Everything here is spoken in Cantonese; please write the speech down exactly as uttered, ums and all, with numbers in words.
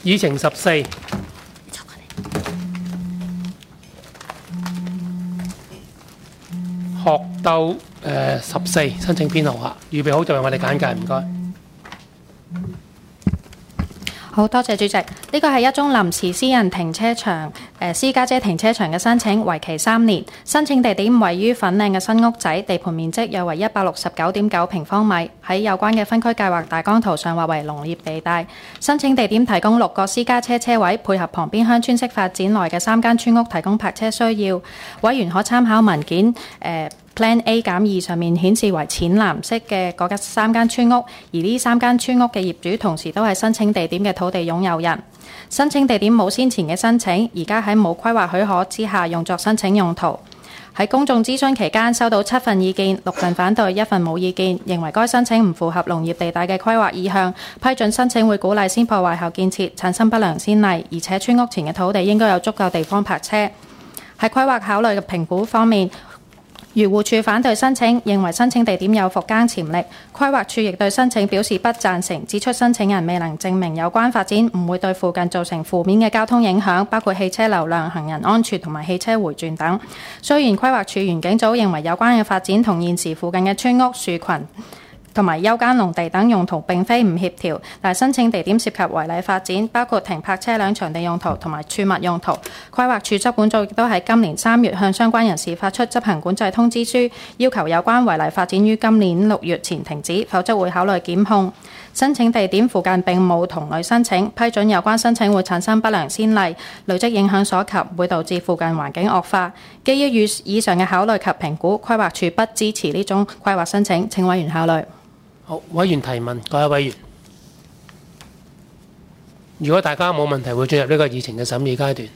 議程十四，學鬥誒十四申請編號嚇，預備好就為我哋簡介，唔該。 好多謝主席，呢個係一宗臨時私人停車場誒、呃、私家車停車場嘅申請，為期三年。申請地點位於粉嶺嘅新屋仔，地盤面積約為一百六十九點九平方米，喺有關嘅分區計劃大綱圖上劃為農業地帶。申請地點提供六個私家車車位，配合旁邊鄉村式發展內嘅三間村屋提供泊車需要。委員可參考文件誒。呃 Plan A 減二上面顯示為淺藍色嘅嗰三間村屋，而呢三間村屋嘅業主同時都係申請地點嘅土地擁有人。申請地點冇先前嘅申請，而家喺冇規劃許可之下用作申請用途。喺公眾諮詢期間收到七份意見，六份反對，一份冇意見，認為該申請唔符合農業地帶嘅規劃意向，批准申請會鼓勵先破壞後建設，產生不良先例，而且村屋前嘅土地應該有足夠地方泊車。喺規劃考慮嘅評估方面，漁護署反對申請，認為申請地點有復耕潛力。規劃署亦對申請表示不贊成，指出申請人未能證明有關發展唔會對附近造成負面嘅交通影響，包括汽車流量、行人安全同埋汽車迴轉等。雖然規劃署園景組認為有關嘅發展同現時附近嘅村屋、樹群同埋休耕農地等用途並非唔協調，但申請地點涉及違例發展，包括停泊車輛場地用途同埋儲物用途。規劃署執管組亦都喺今年三月向相關人士發出執行管制通知書，要求有關違例發展於今年六月前停止，否則會考慮檢控。申請地點附近並冇同類申請，批准有關申請會產生不良先例，累積影響所及，會導致附近環境惡化。基於以上嘅考慮及評估，規劃署不支持呢種規劃申請，請委員考慮。 好，委員提問，各位委員。如果大家冇問題，會進入呢個議程嘅審議階段。